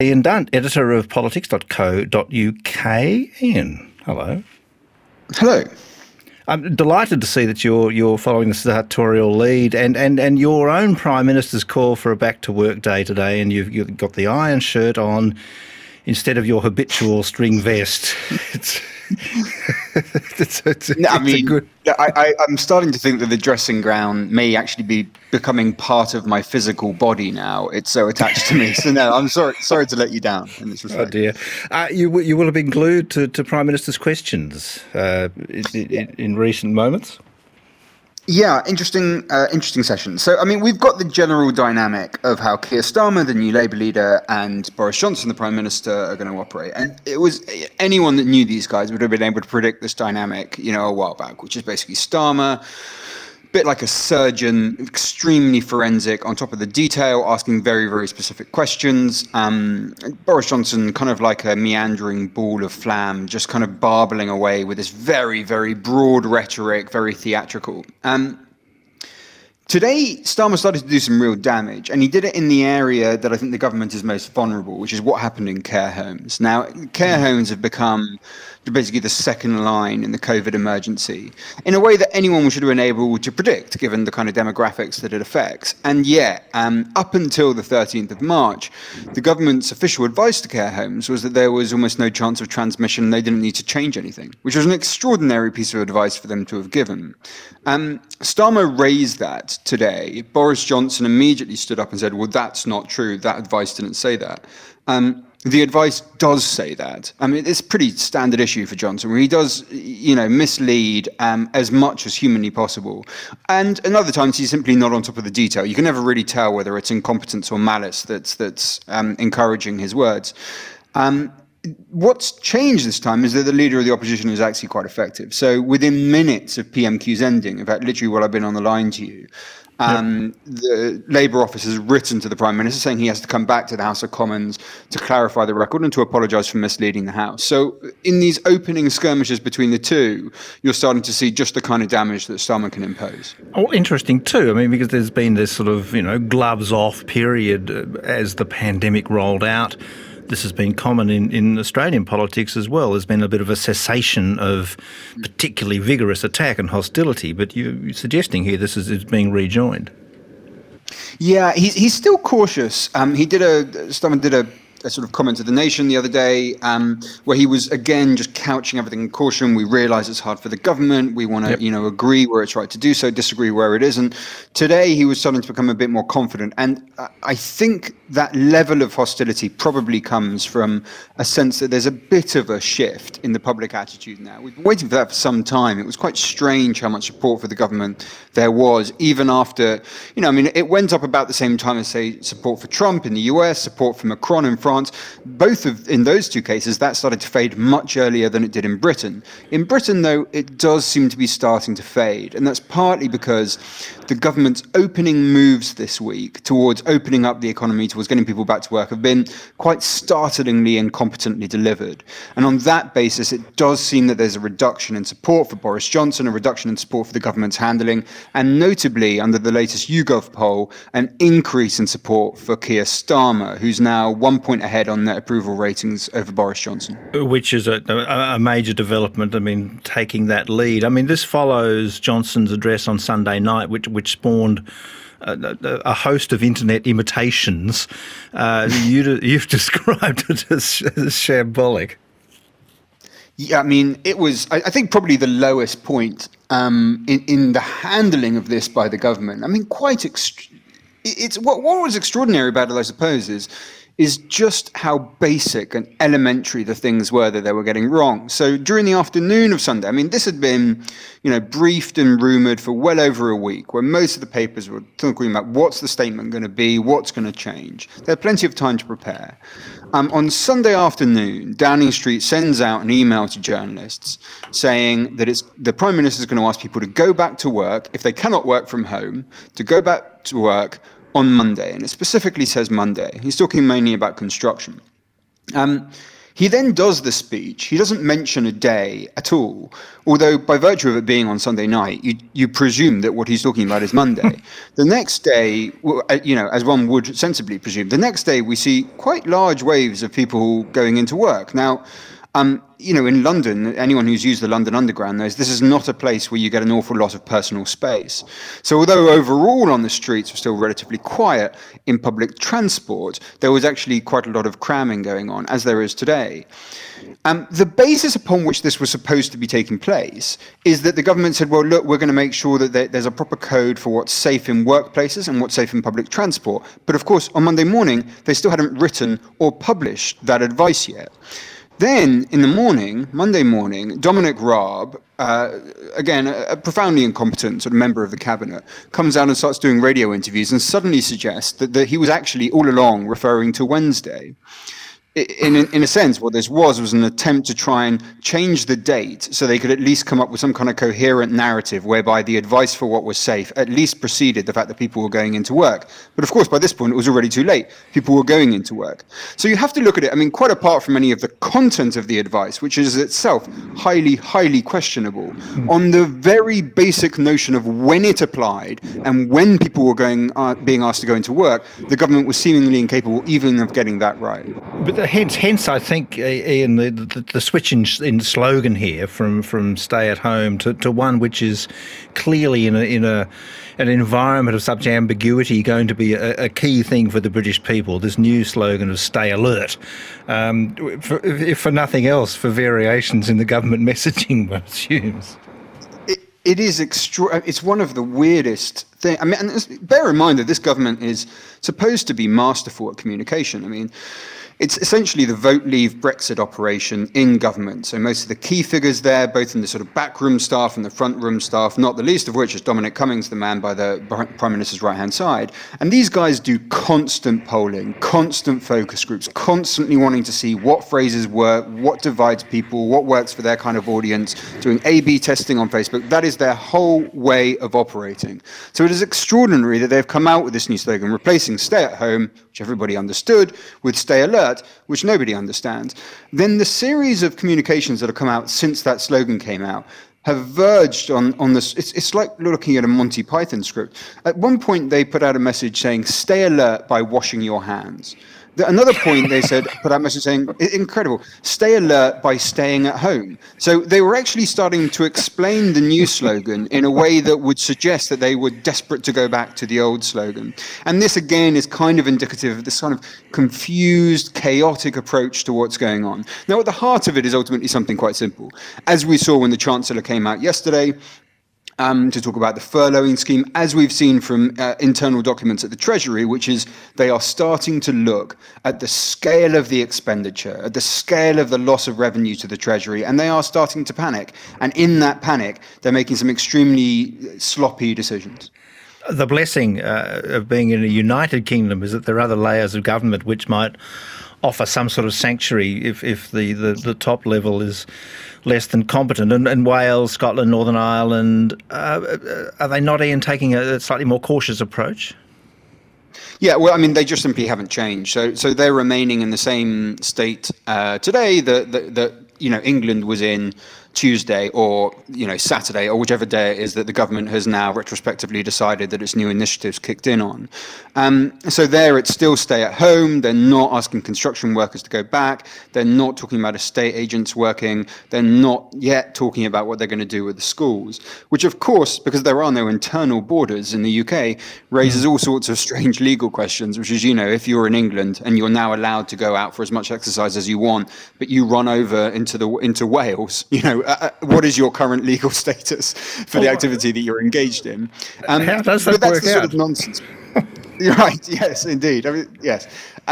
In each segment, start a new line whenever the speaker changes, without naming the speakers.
Ian Dunt, editor of politics.co.uk. Ian, hello.
Hello.
I'm delighted to see that you're following the sartorial lead and your own Prime Minister's call for a back-to-work day today, and you've got the iron shirt on instead of your habitual string vest.
I'm starting to think that the dressing gown may actually be becoming part of my physical body now. It's so attached to me. So no, I'm sorry to let you down in this respect.
Oh dear. You will have been glued to Prime Minister's questions in recent moments.
Yeah, interesting session. So, I mean, we've got the general dynamic of how Keir Starmer, the new Labour leader, and Boris Johnson, the Prime Minister, are going to operate. And it was anyone that knew these guys would have been able to predict this dynamic, a while back, which is basically Starmer, bit like a surgeon, extremely forensic, on top of the detail, asking very, very specific questions. Boris Johnson, kind of like a meandering ball of phlegm, just kind of barbling away with this very, very broad rhetoric, very theatrical. Today, Starmer started to do some real damage, and he did it in the area that I think the government is most vulnerable, which is what happened in care homes. Now, care homes have become basically the second line in the COVID emergency in a way that anyone should have been able to predict, given the kind of demographics that it affects. And yet, up until the 13th of March, the government's official advice to care homes was that there was almost no chance of transmission. They didn't need to change anything, which was an extraordinary piece of advice for them to have given. Starmer raised that today. Boris Johnson immediately stood up and said, well, that's not true. That advice didn't say that. The advice does say that. I mean, it's a pretty standard issue for Johnson, where he does, mislead as much as humanly possible. And other times he's simply not on top of the detail. You can never really tell whether it's incompetence or malice that's encouraging his words. What's changed this time is that the leader of the opposition is actually quite effective. So within minutes of PMQ's ending, in fact, literally while I've been on the line to you, the Labour office has written to the Prime Minister saying he has to come back to the House of Commons to clarify the record and to apologise for misleading the House. So in these opening skirmishes between the two, you're starting to see just the kind of damage that Starmer can impose.
Oh, interesting too. I mean, because there's been this sort of, gloves off period as the pandemic rolled out. This has been common in Australian politics as well. There's been a bit of a cessation of particularly vigorous attack and hostility, but you're suggesting here this is being rejoined.
Yeah, he's still cautious. Starmer did a sort of comment to The Nation the other day where he was, again, just couching everything in caution. We realise it's hard for the government. We want to, agree where it's right to do so, disagree where it isn't. Today, he was starting to become a bit more confident. And I think that level of hostility probably comes from a sense that there's a bit of a shift in the public attitude now. We've been waiting for that for some time. It was quite strange how much support for the government there was, even after, it went up about the same time as, say, support for Trump in the US, support for Macron in France. In those two cases, that started to fade much earlier than it did in Britain. In Britain, though, it does seem to be starting to fade. And that's partly because the government's opening moves this week towards opening up the economy, towards getting people back to work, have been quite startlingly and competently delivered. And on that basis, it does seem that there's a reduction in support for Boris Johnson, a reduction in support for the government's handling, and notably, under the latest YouGov poll, an increase in support for Keir Starmer, who's now 1 point ahead on net approval ratings over Boris Johnson.
Which is a major development, taking that lead. This follows Johnson's address on Sunday night, which spawned a host of internet imitations. You've described it as shambolic.
Yeah, it was, I think, probably the lowest point in the handling of this by the government. Quite it's what was extraordinary about it, I suppose, is just how basic and elementary the things were that they were getting wrong. So during the afternoon of Sunday, this had been, briefed and rumoured for well over a week, where most of the papers were talking about what's the statement going to be, what's going to change. They had plenty of time to prepare. On Sunday afternoon, Downing Street sends out an email to journalists saying that the Prime Minister is going to ask people to go back to work, if they cannot work from home, to go back to work on Monday. And it specifically says Monday. He's talking mainly about construction. He then does the speech. He doesn't mention a day at all, although by virtue of it being on Sunday night, you presume that what he's talking about is Monday. The next day, as one would sensibly presume, the next day we see quite large waves of people going into work. Now, in London, anyone who's used the London Underground knows this is not a place where you get an awful lot of personal space. So although overall on the streets were still relatively quiet, in public transport, there was actually quite a lot of cramming going on, as there is today. The basis upon which this was supposed to be taking place is that the government said, well, look, we're going to make sure that there's a proper code for what's safe in workplaces and what's safe in public transport. But of course, on Monday morning, they still hadn't written or published that advice yet. Then, in the morning, Monday morning, Dominic Raab, again, a profoundly incompetent sort of member of the cabinet, comes out and starts doing radio interviews and suddenly suggests that he was actually all along referring to Wednesday. In a sense, what this was an attempt to try and change the date so they could at least come up with some kind of coherent narrative whereby the advice for what was safe at least preceded the fact that people were going into work. But of course, by this point, it was already too late. People were going into work. So you have to look at it, quite apart from any of the content of the advice, which is itself highly, highly questionable, on the very basic notion of when it applied and when people were being asked to go into work, the government was seemingly incapable even of getting that right.
But hence, I think, Ian, the switch in slogan here from stay at home to one which is clearly in an environment of such ambiguity going to be a key thing for the British people. This new slogan of stay alert, if for nothing else, for variations in the government messaging, one assumes.
It is it's one of the weirdest things. And bear in mind that this government is supposed to be masterful at communication. It's essentially the Vote Leave Brexit operation in government. So most of the key figures there, both in the sort of backroom staff and the front room staff, not the least of which is Dominic Cummings, the man by the Prime Minister's right-hand side. And these guys do constant polling, constant focus groups, constantly wanting to see what phrases work, what divides people, what works for their kind of audience, doing A/B testing on Facebook. That is their whole way of operating. So it is extraordinary that they've come out with this new slogan, replacing stay at home, which everybody understood, with stay alert, which nobody understands. Then the series of communications that have come out since that slogan came out have verged on this. It's like looking at a Monty Python script. At one point, they put out a message saying, stay alert by washing your hands. At another point, they put out a message saying, incredible, stay alert by staying at home. So they were actually starting to explain the new slogan in a way that would suggest that they were desperate to go back to the old slogan. And this, again, is kind of indicative of this kind of confused, chaotic approach to what's going on. Now, at the heart of it is ultimately something quite simple. As we saw when the Chancellor came out yesterday, to talk about the furloughing scheme, as we've seen from internal documents at the Treasury, which is they are starting to look at the scale of the expenditure, at the scale of the loss of revenue to the Treasury, and they are starting to panic. And in that panic, they're making some extremely sloppy decisions.
The blessing of being in a united kingdom is that there are other layers of government which might offer some sort of sanctuary if the top level is less than competent. And Wales, Scotland, Northern Ireland, are they not, Ian, taking a slightly more cautious approach?
Yeah, well, they just simply haven't changed. So they're remaining in the same state today that England was in Tuesday or Saturday or whichever day it is that the government has now retrospectively decided that its new initiatives kicked in on. So there it's still stay at home. They're not asking construction workers to go back. They're not talking about estate agents working. They're not yet talking about what they're going to do with the schools, which of course, because there are no internal borders in the UK, raises all sorts of strange legal questions, which is, if you're in England and you're now allowed to go out for as much exercise as you want, but you run over into Wales, what is your current legal status for the activity that you're engaged in?
How does that
that's
work
the
out?
sort of nonsense. Right, yes, indeed. Yes.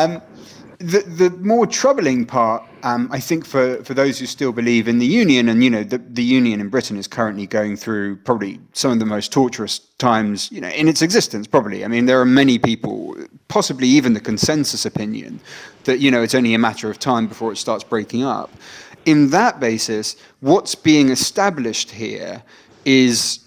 The more troubling part, I think, for those who still believe in the Union, and, the Union in Britain is currently going through probably some of the most torturous times, in its existence, probably. There are many people, possibly even the consensus opinion, that, it's only a matter of time before it starts breaking up. In that basis, what's being established here is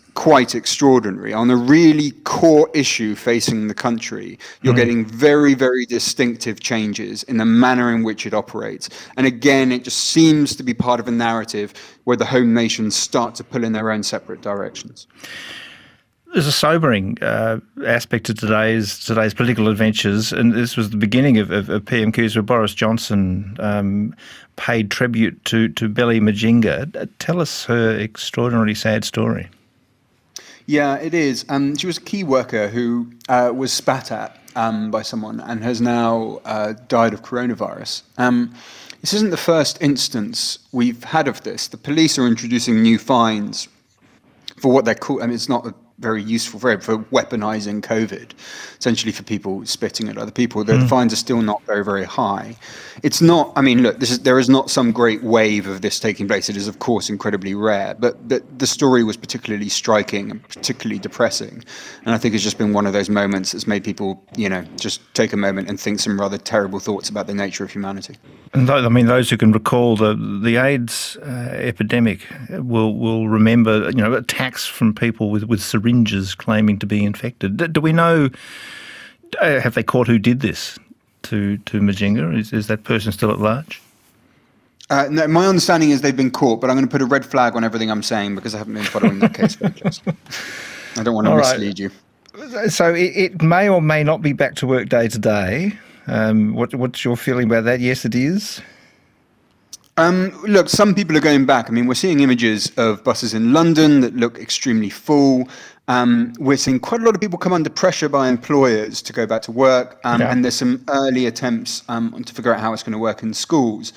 quite extraordinary. On a really core issue facing the country, you're getting very, very distinctive changes in the manner in which it operates. And again, it just seems to be part of a narrative where the home nations start to pull in their own separate directions.
There's a sobering aspect to today's political adventures, and this was the beginning of PMQs where Boris Johnson paid tribute to Belly Mujinga. Tell us her extraordinarily sad story.
Yeah, it is. She was a key worker who was spat at by someone and has now died of coronavirus. This isn't the first instance we've had of this. The police are introducing new fines for what they're called. I mean, it's not a very useful phrase for weaponizing COVID, essentially for people spitting at other people. The fines are still not very, very high. It's not, I mean, look, there is not some great wave of this taking place. It is, of course, incredibly rare, but the story was particularly striking and particularly depressing. And I think it's just been one of those moments that's made people, just take a moment and think some rather terrible thoughts about the nature of humanity.
And those who can recall the AIDS epidemic will remember, attacks from people with syringes claiming to be infected. Do we know? Have they caught who did this to Mujinga? Is that person still at large?
No, my understanding is they've been caught, but I'm going to put a red flag on everything I'm saying because I haven't been following that case very closely. I don't want to mislead you.
So it may or may not be back to work day to day. What's your feeling about that? Yes, it is.
Look, some people are going back. I mean, we're seeing images of buses in London that look extremely full. We're seeing quite a lot of people come under pressure by employers to go back to work. And there's some early attempts to figure out how it's going to work in schools.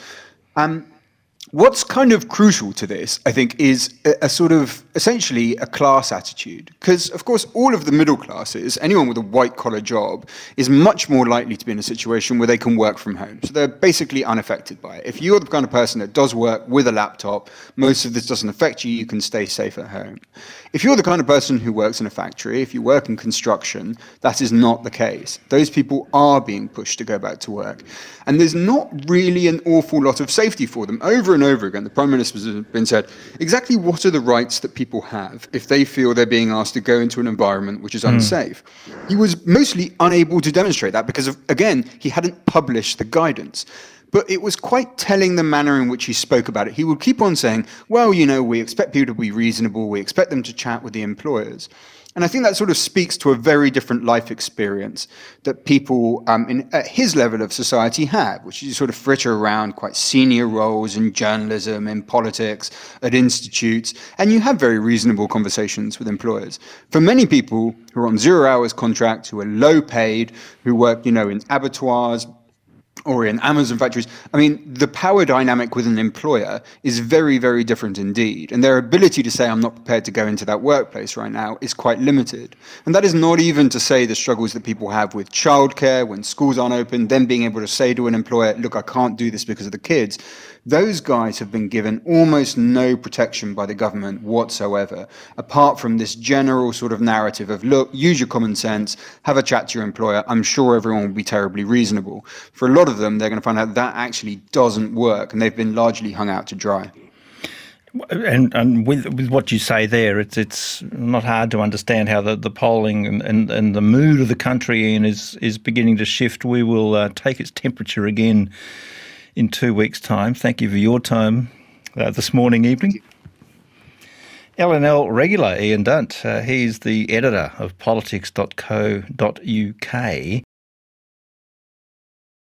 What's kind of crucial to this, I think, is a sort of essentially a class attitude. Because, of course, all of the middle classes, anyone with a white-collar job, is much more likely to be in a situation where they can work from home. So they're basically unaffected by it. If you're the kind of person that does work with a laptop, most of this doesn't affect you, you can stay safe at home. If you're the kind of person who works in a factory, if you work in construction, that is not the case. Those people are being pushed to go back to work. And there's not really an awful lot of safety for them. Over and over again, the Prime Minister has been said, exactly what are the rights that people have if they feel they're being asked to go into an environment which is unsafe? He was mostly unable to demonstrate that because, again, he hadn't published the guidance. But it was quite telling the manner in which he spoke about it. He would keep on saying, well, we expect people to be reasonable, we expect them to chat with the employers. And I think that sort of speaks to a very different life experience that people at his level of society have, which is sort of fritter around quite senior roles in journalism, in politics, at institutes, and you have very reasonable conversations with employers. For many people who are on 0 hours contract, who are low paid, who work, in abattoirs, or in Amazon factories, I mean, the power dynamic with an employer is very, very different indeed. And their ability to say, I'm not prepared to go into that workplace right now is quite limited. And that is not even to say the struggles that people have with childcare, when schools aren't open, then being able to say to an employer, look, I can't do this because of the kids. Those guys have been given almost no protection by the government whatsoever, apart from this general sort of narrative of, look, use your common sense, have a chat to your employer. I'm sure everyone will be terribly reasonable. For a lot of them, they're going to find out that actually doesn't work, and they've been largely hung out to dry.
And with what you say there, it's not hard to understand how the polling and the mood of the country, Ian, is beginning to shift. We will take its temperature again in 2 weeks' time. Thank you for your time this evening. LNL regular Ian Dunt. He's the editor of politics.co.uk.